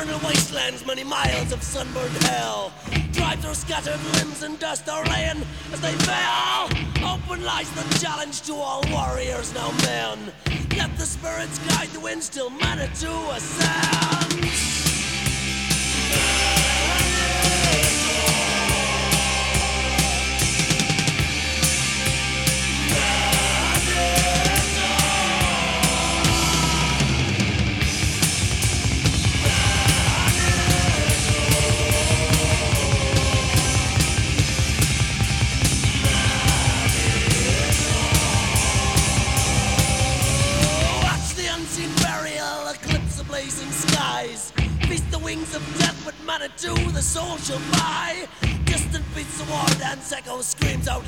Eternal wastelands, many miles of sunburned hell. Drive through scattered limbs and dust are laying as they fail. Open lies the challenge to all warriors now men. Let the spirits guide the wind, still Manitou ascends. Blazing skies, feast the wings of death, but Manitou the soul shall buy. Distant beats the war dance, echo screams out